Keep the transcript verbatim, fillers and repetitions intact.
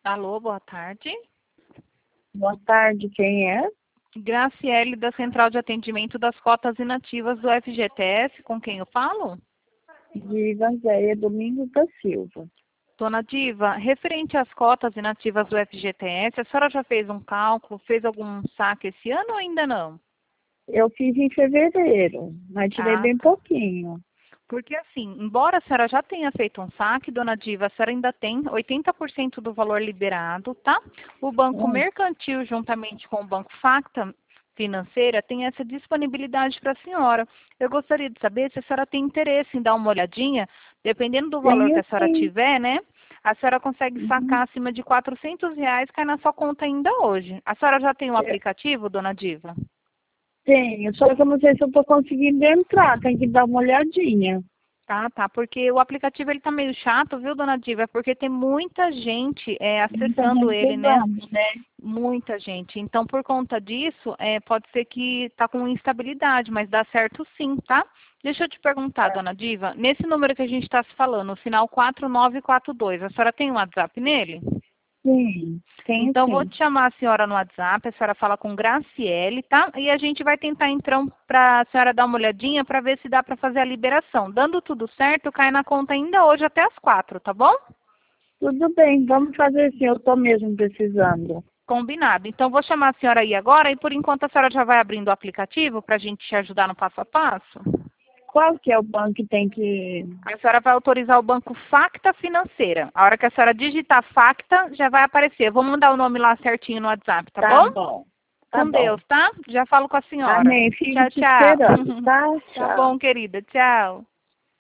Alô, boa tarde. Boa tarde, quem é? Graciele, da Central de Atendimento das Cotas Inativas do F G T S, com quem eu falo? Diva Zéia Domingos da Silva. Dona Diva, referente às cotas inativas do F G T S, a senhora já fez um cálculo, fez algum saque esse ano ou ainda não? Eu fiz em fevereiro, mas tirei Ah, bem tá. pouquinho. Porque assim, embora a senhora já tenha feito um saque, dona Diva, a senhora ainda tem oitenta por cento do valor liberado, tá? O Banco Hum, Mercantil, juntamente com o Banco Facta Financeira, tem essa disponibilidade para a senhora. Eu gostaria de saber se a senhora tem interesse em dar uma olhadinha, dependendo do valor que tenho a senhora sim. tiver, né? A senhora consegue Uhum. sacar acima de quatrocentos reais, cai na sua conta ainda hoje. A senhora já tem um É, aplicativo, dona Diva? tenho, só que eu não sei se eu estou conseguindo entrar, tem que dar uma olhadinha. Ah, tá, porque o aplicativo ele tá meio chato, viu, dona Diva? É porque tem muita gente é, Muita acessando gente ele, né? usando, né? Muita gente. Então, por conta disso, é, pode ser que tá com instabilidade, mas dá certo sim, tá? Deixa eu te perguntar, Tá. dona Diva, nesse número que a gente está se falando, o final quatro nove quatro dois, a senhora tem um WhatsApp nele? Sim, tenho Então, vou sim. te chamar a senhora no WhatsApp, a senhora fala com Graciele, tá? E a gente vai tentar, então, para a senhora dar uma olhadinha para ver se dá para fazer a liberação. Dando tudo certo, cai na conta ainda hoje até as quatro, tá bom? Tudo bem, vamos fazer assim, eu estou mesmo precisando. Combinado. Então, vou chamar a senhora aí agora e, por enquanto, a senhora já vai abrindo o aplicativo para a gente te ajudar no passo a passo. Qual que é o banco que tem que... A senhora vai autorizar o banco Facta Financeira. A hora que a senhora digitar Facta, já vai aparecer. Eu vou mandar o nome lá certinho no WhatsApp, tá Tá bom? bom, tá Com bom. Deus, tá? Já falo com a senhora. Amém, fico Tchau, te tchau. esperando, tá? Tá Tchau. bom, querida. Tchau.